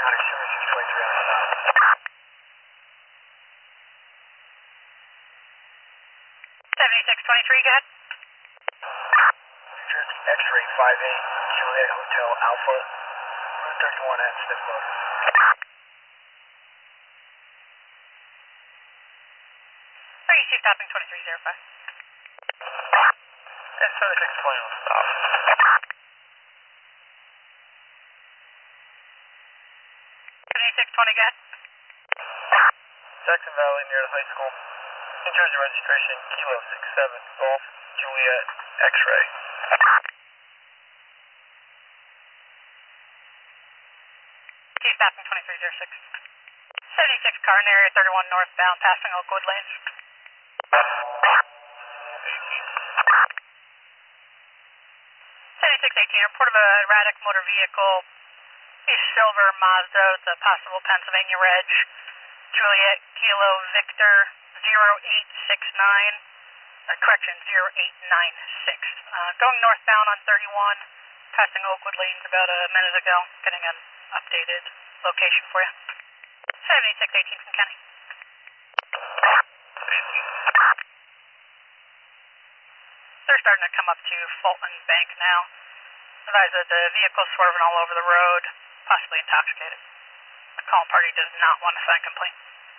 County 7623 on the dot. 7623, go ahead. New Jersey X-ray 58, Juliet Hotel Alpha, Route 31 at Stiff Motors. Receive topping 2305. And 7620 on stop. 7620, go ahead. Jackson Valley near the high school. New Jersey registration, Kilo 67, Golf, Juliet, X-ray. Receive topping 2306. 76 car in area 31 northbound passing Oakwood Lanes. 7618, report of a erratic motor vehicle, a silver Mazda with a possible Pennsylvania reg, Juliet Kilo Victor 0869, correction 0896. Going northbound on 31, passing Oakwood Lanes about a minute ago, getting an updated location for you. 7618 from Kenny. They're starting to come up to Fulton Bank now. Advise that the vehicle's swerving all over the road, possibly intoxicated. The calling party does not want to sign complaint.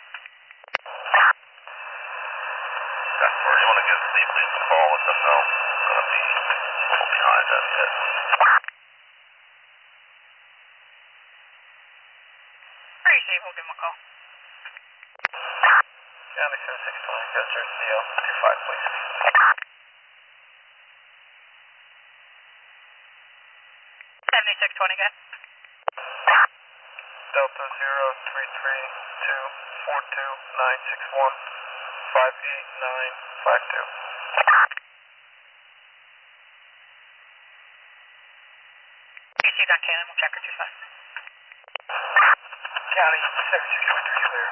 That's where you want to get safely in the call, let them know. I'm going to be a little behind that yet. Receive, we'll give him a call. County 7620, go through CO 25, please. 7620, go ahead. Delta 0332 42961 58952. Received on Cannon, we'll check her 25. County 7623 clear.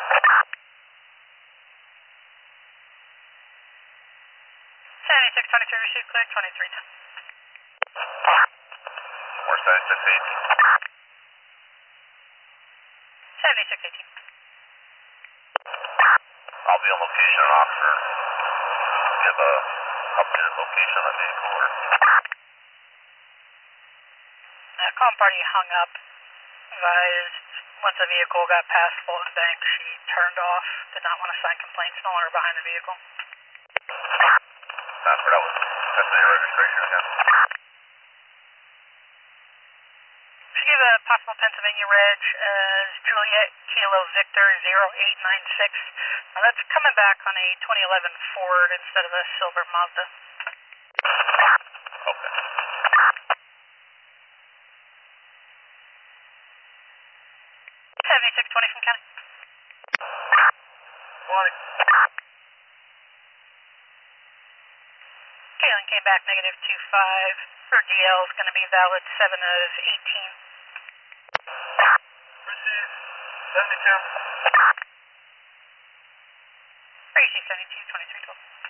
7623 received, clear, 2310. More 7618. 7618. I'll be on location in Oxford. Give a updated location on the vehicle or... Calling party hung up. Advised once the vehicle got past Fulton Bank, she turned off, did not want to sign complaints, no longer behind the vehicle. That's where that was. That's the registration again. She gave a possible Pennsylvania reg as Juliet Kilo Victor 0896. Now that's coming back on a 2011 Ford instead of a silver Mazda. Okay. 7620 from County. 20. Kaylin came back negative 25. Her DL is going to be valid 7 of 18. Receive 72. Receive 72, 2312.